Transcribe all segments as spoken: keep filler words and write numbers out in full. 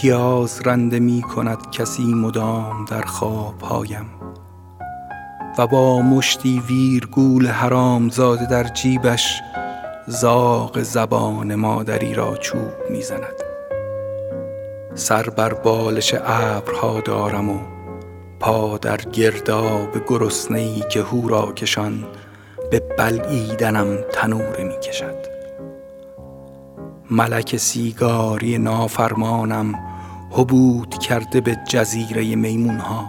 پیاز رنده می کند کسی مدام در خوابهایم و با مشتی ویرگول حرام زاده در جیبش زاغ زبان مادری را چوب می زند. سر بر بالش ابرها دارم و پا در گرداب گرسنه‌ای که هورا کشان به بلعیدنم تنوره می کشد. ملک سیگاری نافرمانم هبوط کرده به جزیره میمونها.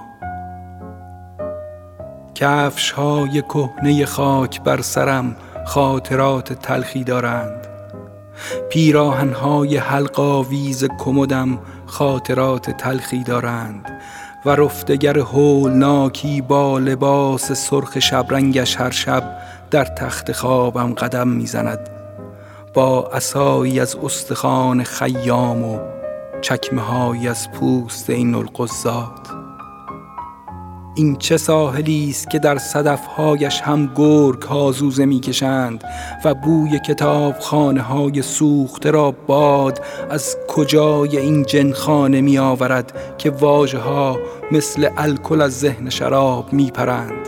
کفش های کهنه خاک بر سرم خاطرات تلخی دارند. پیراهن های حلق‌آویز کمدم خاطرات تلخی دارند و رفتگر هولناکی با لباس سرخ شبرنگش هر شب در تخت خوابم قدم میزند با عصایی از استخوان خیام و چکمه های از پوست این القضات. این چه ساحلی است که در صدفهایش هم گرگ ها زوزه میکشند و بوی کتابخانه های سوخته را باد از کجای این جنخانه می آورد که واژه ها مثل الکل از ذهن شراب می پرند.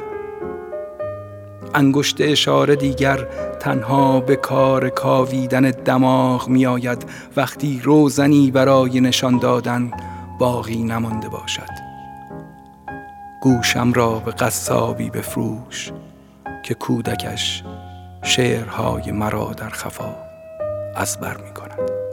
انگشت اشاره دیگر تنها به کار کاویدن دماغ می آید وقتی روزنی برای نشان دادن باقی نمانده باشد. گوشم را به قصابی بفروش که کودکش شعرهای مرا در خفا از بر می کند.